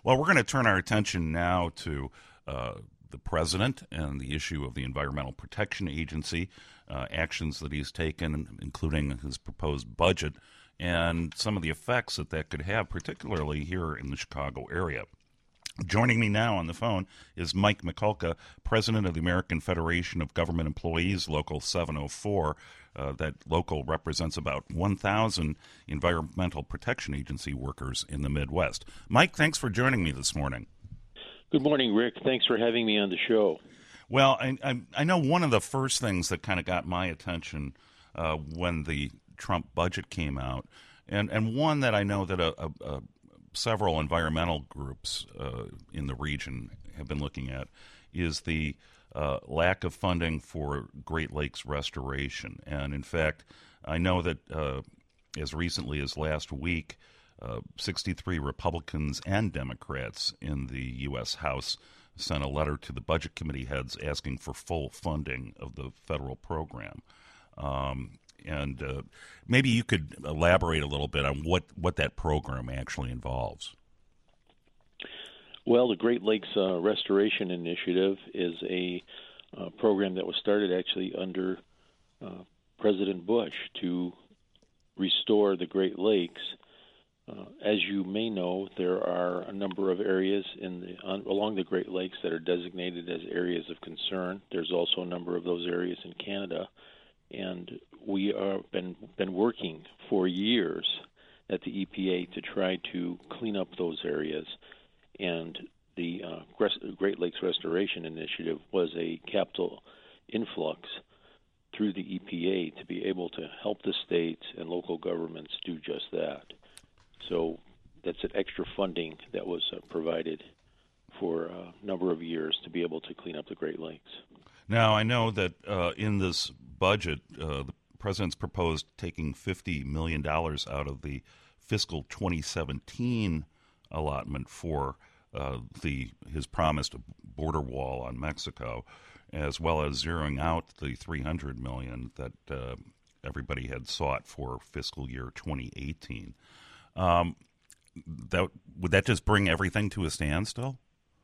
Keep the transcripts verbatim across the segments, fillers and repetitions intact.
Well, we're going to turn our attention now to uh, the president and the issue of the Environmental Protection Agency, uh, actions that he's taken, including his proposed budget, and some of the effects that that could have, particularly here in the Chicago area. Joining me now on the phone is Mike Mikulka, president of the American Federation of Government Employees, Local seven oh four. Uh, that local represents about one thousand Environmental Protection Agency workers in the Midwest. Mike, thanks for joining me this morning. Good morning, Rick. Thanks for having me on the show. Well, I, I, I know one of the first things that kind of got my attention uh, when the Trump budget came out, and, and one that I know that a, a, a several environmental groups uh, in the region have been looking at, is the uh, lack of funding for Great Lakes restoration. And in fact, I know that uh, as recently as last week, uh, sixty-three Republicans and Democrats in the U S House sent a letter to the Budget Committee heads asking for full funding of the federal program. Um, and uh, maybe you could elaborate a little bit on what, what that program actually involves. Well, the Great Lakes uh, Restoration Initiative is a uh, program that was started actually under uh, President Bush to restore the Great Lakes. Uh, as you may know, there are a number of areas in the, on, along the Great Lakes that are designated as areas of concern. There's also a number of those areas in Canada, and we have been been working for years at the E P A to try to clean up those areas. And the uh, Great Lakes Restoration Initiative was a capital influx through the E P A to be able to help the states and local governments do just that. So that's an extra funding that was uh, provided for a number of years to be able to clean up the Great Lakes. Now, I know that uh, in this budget, uh, the president's proposed taking fifty million dollars out of the fiscal twenty seventeen allotment for uh, the his promised border wall on Mexico, as well as zeroing out the three hundred million dollars that uh, everybody had sought for fiscal year twenty eighteen. Um, that would that just bring everything to a standstill?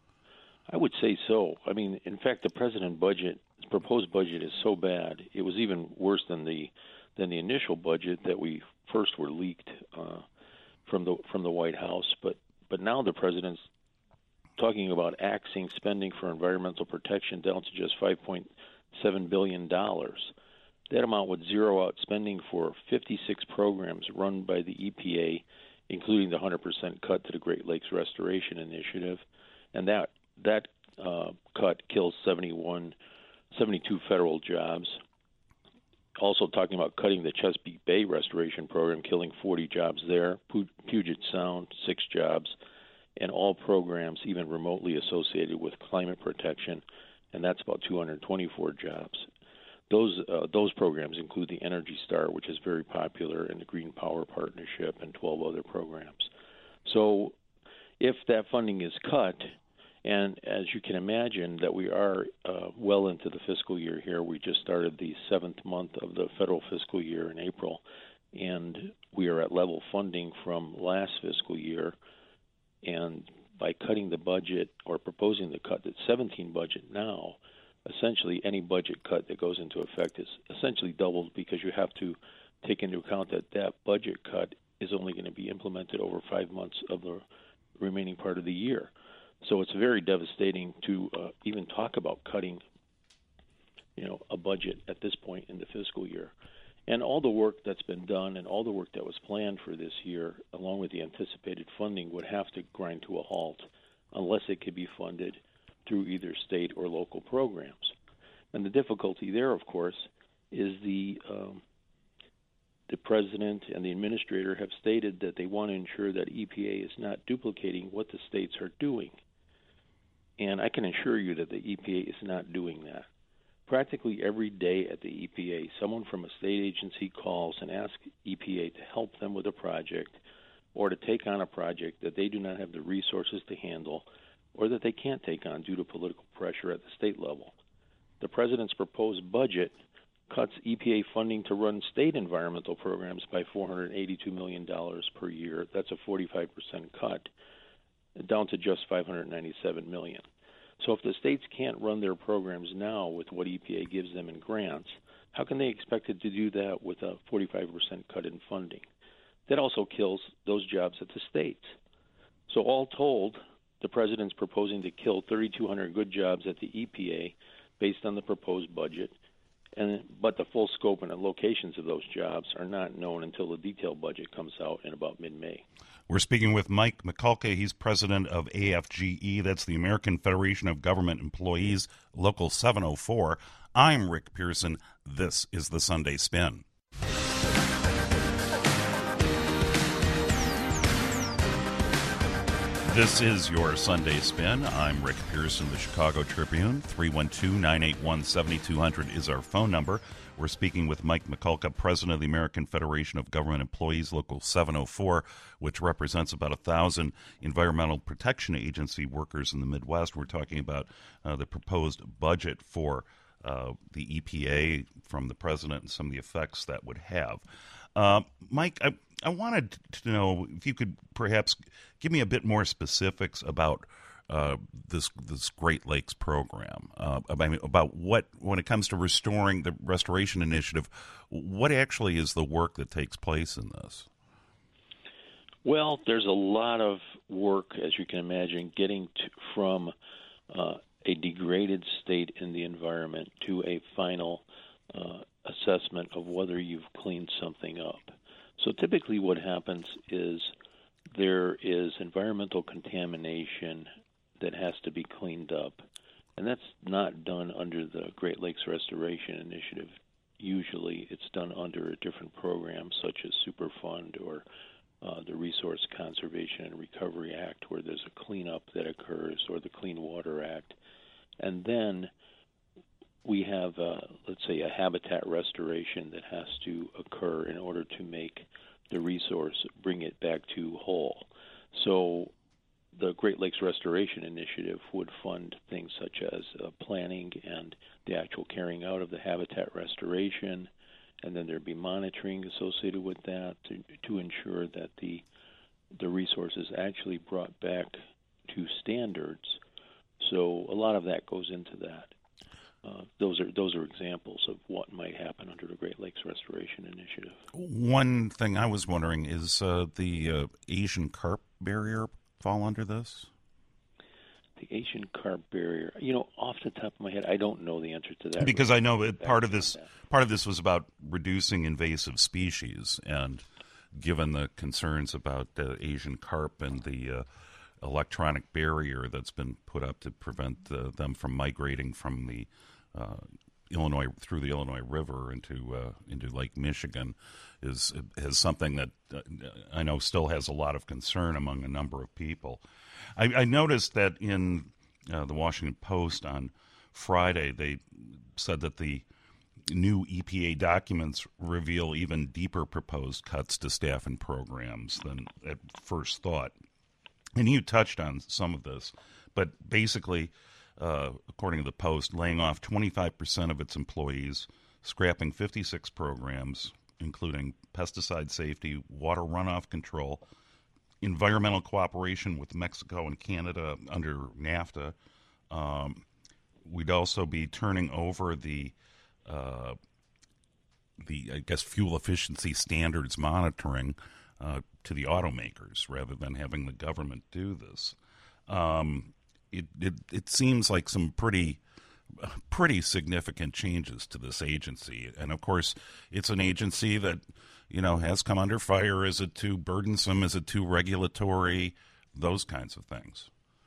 I would say so. I mean, in fact, the president budget, his proposed budget, is so bad. It was even worse than the than the initial budget that we first were leaked uh, from the from the White House. But but now the president's talking about axing spending for environmental protection down to just five point seven billion dollars. That amount would zero out spending for fifty-six programs run by the E P A, including the one hundred percent cut to the Great Lakes Restoration Initiative. And that that uh, cut kills seventy-one, seventy-two federal jobs. Also talking about cutting the Chesapeake Bay Restoration Program, killing forty jobs there, Puget Sound, six jobs, and all programs even remotely associated with climate protection, and that's about two hundred twenty-four jobs. Those uh, those programs include the Energy Star, which is very popular, and the Green Power Partnership, and twelve other programs. So if that funding is cut, and as you can imagine that we are uh, well into the fiscal year here, we just started the seventh month of the federal fiscal year in April, and we are at level funding from last fiscal year, and by cutting the budget or proposing the cut the seventeen budget now, essentially any budget cut that goes into effect is essentially doubled, because you have to take into account that that budget cut is only going to be implemented over five months of the remaining part of the year. So it's very devastating to uh, even talk about cutting, you know, a budget at this point in the fiscal year. And all the work that's been done and all the work that was planned for this year, along with the anticipated funding, would have to grind to a halt unless it could be funded through either state or local programs. And the difficulty there, of course, is the um, the president and the administrator have stated that they want to ensure that E P A is not duplicating what the states are doing. And I can assure you that the E P A is not doing that. Practically every day at the E P A, someone from a state agency calls and asks E P A to help them with a project or to take on a project that they do not have the resources to handle or that they can't take on due to political pressure at the state level. The president's proposed budget cuts E P A funding to run state environmental programs by four hundred eighty-two million dollars per year. That's a forty-five percent cut. down to just five hundred ninety-seven million dollars. So if the states can't run their programs now with what E P A gives them in grants, how can they expect it to do that with a forty-five percent cut in funding? That also kills those jobs at the states. So all told, the president's proposing to kill three thousand two hundred good jobs at the E P A based on the proposed budget, and but the full scope and the locations of those jobs are not known until the detailed budget comes out in about mid-May. We're speaking with Mike Mikulka. He's president of A F G E. That's the American Federation of Government Employees, Local seven oh four. I'm Rick Pearson. This is the Sunday Spin. This is your Sunday Spin. I'm Rick Pearson, the Chicago Tribune. three one two, nine eight one, seven two zero zero is our phone number. We're speaking with Mike Mikulka, president of the American Federation of Government Employees, Local seven oh four, which represents about one thousand Environmental Protection Agency workers in the Midwest. We're talking about uh, the proposed budget for uh, the E P A from the president and some of the effects that would have. Uh, Mike, I, I wanted to know if you could perhaps give me a bit more specifics about uh, this this Great Lakes program. Uh, about, about what, when it comes to restoring the Restoration Initiative, what actually is the work that takes place in this? Well, there's a lot of work, as you can imagine, getting to, from uh, a degraded state in the environment to a final uh, assessment of whether you've cleaned something up. So typically what happens is there is environmental contamination that has to be cleaned up, and that's not done under the Great Lakes Restoration Initiative. Usually it's done under a different program such as Superfund or uh, the Resource Conservation and Recovery Act, where there's a cleanup that occurs, or the Clean Water Act. And then we have, uh, let's say, a habitat restoration that has to occur in order to make the resource, bring it back to whole. So the Great Lakes Restoration Initiative would fund things such as uh, planning and the actual carrying out of the habitat restoration, and then there'd be monitoring associated with that to, to ensure that the the resource is actually brought back to standards. So a lot of that goes into that. Uh, those are those are examples of what might happen under the Great Lakes Restoration Initiative. One thing I was wondering is uh, the uh, Asian carp barrier fall under this? The Asian carp barrier. You know, off the top of my head, I don't know the answer to that. Because I know it, part of this part of this was about reducing invasive species, and given the concerns about uh, Asian carp and the uh, electronic barrier that's been put up to prevent uh, them from migrating from the uh, Illinois through the Illinois River into uh, into Lake Michigan, is is something that uh, I know still has a lot of concern among a number of people. I, I noticed that in uh, the Washington Post on Friday, they said that the new E P A documents reveal even deeper proposed cuts to staff and programs than at first thought. And you touched on some of this, but basically, uh, according to the Post, laying off twenty-five percent of its employees, scrapping fifty-six programs, including pesticide safety, water runoff control, environmental cooperation with Mexico and Canada under NAFTA. Um, we'd also be turning over the, uh, the I guess, fuel efficiency standards monitoring uh, to the automakers rather than having the government do this. Um, it, it it seems like some pretty pretty significant changes to this agency, and of course, it's an agency that, you know, has come under fire. Is it too burdensome? Is it too regulatory? Those kinds of things.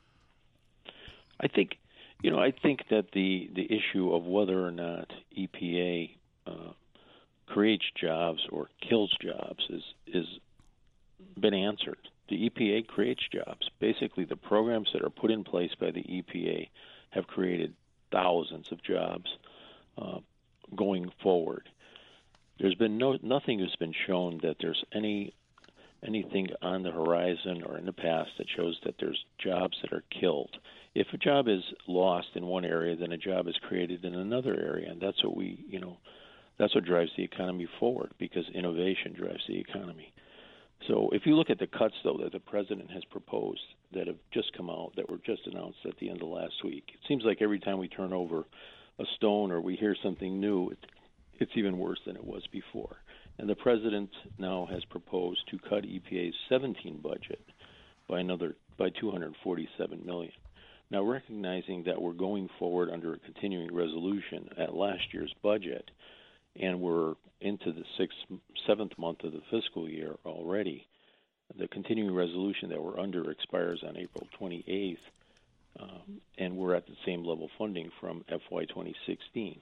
I think, you know, I think that the, the issue of whether or not E P A uh, creates jobs or kills jobs is is been answered. The E P A creates jobs. Basically, the programs that are put in place by the E P A have created thousands of jobs uh, going forward. There's been no nothing has been shown that there's any anything on the horizon or in the past that shows that there's jobs that are killed. If a job is lost in one area, then a job is created in another area, and that's what we, you know, that's what drives the economy forward, because innovation drives the economy. So if you look at the cuts, though, that the president has proposed that have just come out, that were just announced at the end of last week, it seems like every time we turn over a stone or we hear something new, it, it's even worse than it was before. And the president now has proposed to cut E P A's seventeen budget by another by two hundred forty-seven million dollars. Now, recognizing that we're going forward under a continuing resolution at last year's budget, and we're into the sixth, seventh month of the fiscal year already, the continuing resolution that we're under expires on April twenty-eighth, um, and we're at the same level funding from F Y twenty sixteen.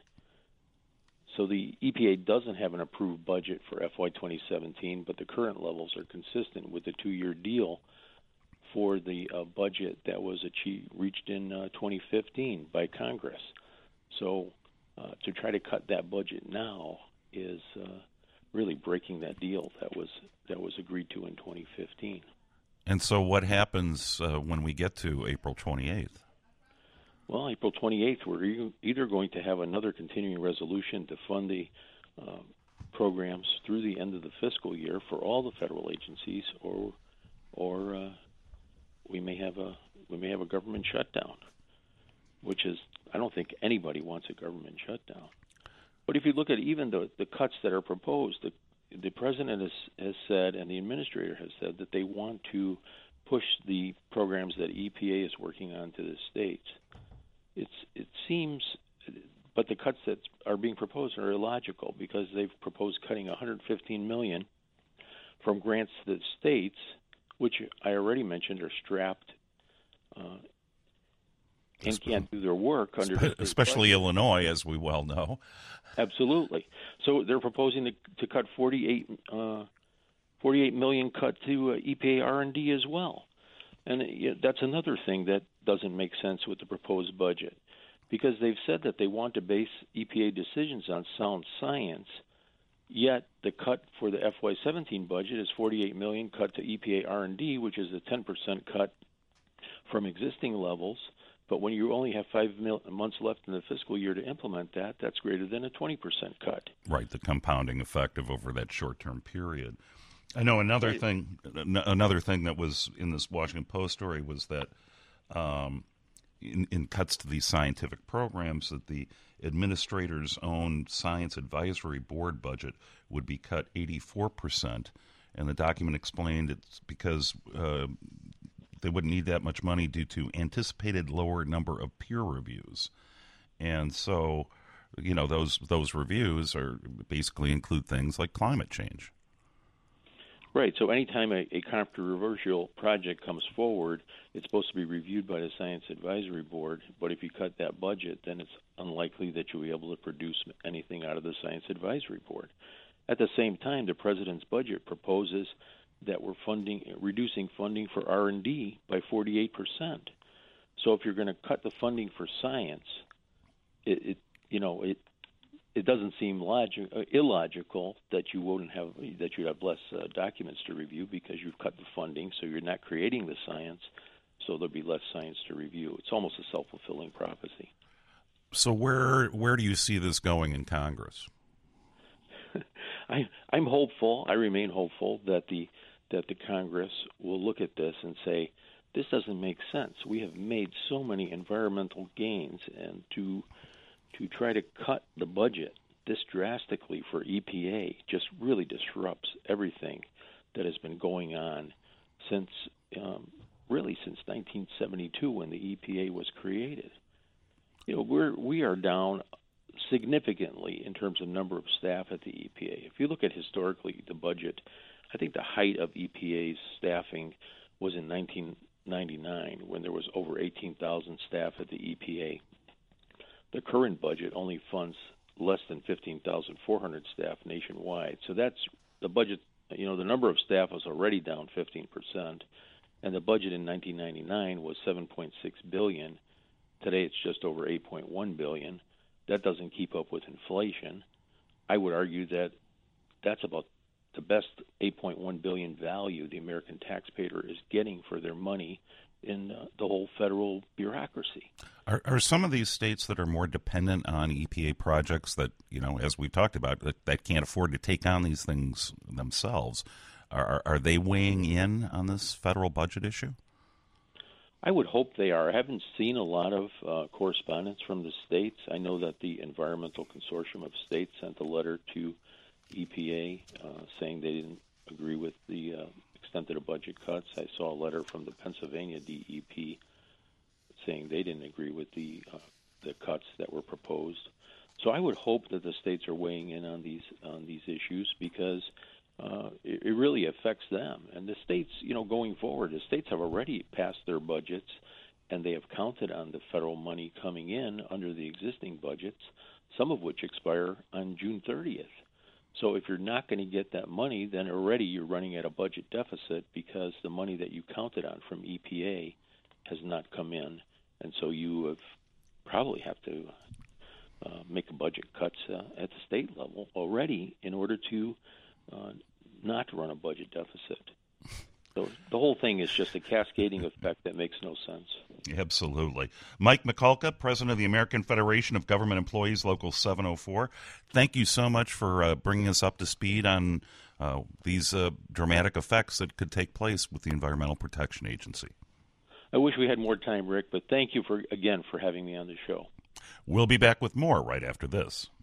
So the E P A doesn't have an approved budget for F Y twenty seventeen, but the current levels are consistent with the two-year deal for the uh, budget that was achieved, reached in uh, twenty fifteen by Congress. So uh, to try to cut that budget now is uh, really breaking that deal that was that was agreed to in twenty fifteen. And so what happens uh, when we get to April twenty-eighth? Well, April twenty-eighth, we're either going to have another continuing resolution to fund the uh, programs through the end of the fiscal year for all the federal agencies, or or uh, we may have a we may have a government shutdown, which is, I don't think anybody wants a government shutdown. But if you look at even the, the cuts that are proposed, the, the president has, has said and the administrator has said that they want to push the programs that E P A is working on to the states. It's it seems, but the cuts that are being proposed are illogical because they've proposed cutting one hundred fifteen million dollars from grants to the states, which I already mentioned are strapped uh, and can't do their work under the especially budget. Illinois, as we well know. Absolutely. So they're proposing to, to cut forty-eight, uh, forty-eight million cut to uh, E P A R and D as well, and uh, yeah, that's another thing that doesn't make sense with the proposed budget, because they've said that they want to base E P A decisions on sound science. Yet the cut for the F Y seventeen budget is forty-eight million dollars cut to E P A R and D, which is a ten percent cut from existing levels. But when you only have five mil- months left in the fiscal year to implement that, that's greater than a twenty percent cut. Right, the compounding effect of over that short-term period. I know another right. thing. Another thing that was in this Washington Post story was that um, in, in cuts to these scientific programs, that the administrator's own science advisory board budget would be cut eighty-four percent, and the document explained it's because uh, they wouldn't need that much money due to anticipated lower number of peer reviews. And so, you know, those those reviews are basically include things like climate change. Right. So anytime a, a controversial project comes forward, it's supposed to be reviewed by the Science Advisory Board. But if you cut that budget, then it's unlikely that you'll be able to produce anything out of the Science Advisory Board. At the same time, the president's budget proposes that we're funding, reducing funding for R and D by forty-eight percent. So if you're going to cut the funding for science, it, it you know it it doesn't seem logic, uh, illogical that you wouldn't have that you'd have less uh, documents to review because you've cut the funding, so you're not creating the science, so there'll be less science to review. It's almost a self-fulfilling prophecy. So where where do you see this going in Congress? I, I'm hopeful. I remain hopeful that the that the Congress will look at this and say, this doesn't make sense. We have made so many environmental gains, and to to try to cut the budget this drastically for E P A just really disrupts everything that has been going on since um, really since nineteen seventy-two when the E P A was created. You know, we're we are down significantly in terms of number of staff at the E P A. If you look at historically the budget, I think the height of E P A's staffing was in nineteen ninety-nine when there was over eighteen thousand staff at the E P A. The current budget only funds less than fifteen thousand four hundred staff nationwide. So that's the budget, you know, the number of staff was already down fifteen percent, and the budget in nineteen ninety-nine was seven point six billion dollars. Today it's just over eight point one billion dollars. That doesn't keep up with inflation. I would argue that that's about the best eight point one billion dollars value the American taxpayer is getting for their money in uh, the whole federal bureaucracy. Are, are some of these states that are more dependent on E P A projects that, you know, as we've talked about, that, that can't afford to take on these things themselves, are, are they weighing in on this federal budget issue? I would hope they are. I haven't seen a lot of uh, correspondence from the states. I know that the Environmental Consortium of States sent a letter to E P A uh, saying they didn't agree with the uh, extent of the budget cuts. I saw a letter from the Pennsylvania D E P saying they didn't agree with the uh, the cuts that were proposed. So I would hope that the states are weighing in on these on these issues because uh, it, it really affects them. And the states, you know, going forward, the states have already passed their budgets, and they have counted on the federal money coming in under the existing budgets, some of which expire on June thirtieth. So if you're not going to get that money, then already you're running at a budget deficit because the money that you counted on from E P A has not come in, and so you have probably have to uh, make a budget cuts uh, at the state level already in order to uh, not run a budget deficit. So the whole thing is just a cascading effect that makes no sense. Absolutely. Mike Mikulka, President of the American Federation of Government Employees, Local seven oh four. Thank you so much for uh, bringing us up to speed on uh, these uh, dramatic effects that could take place with the Environmental Protection Agency. I wish we had more time, Rick, but thank you for again for having me on the show. We'll be back with more right after this.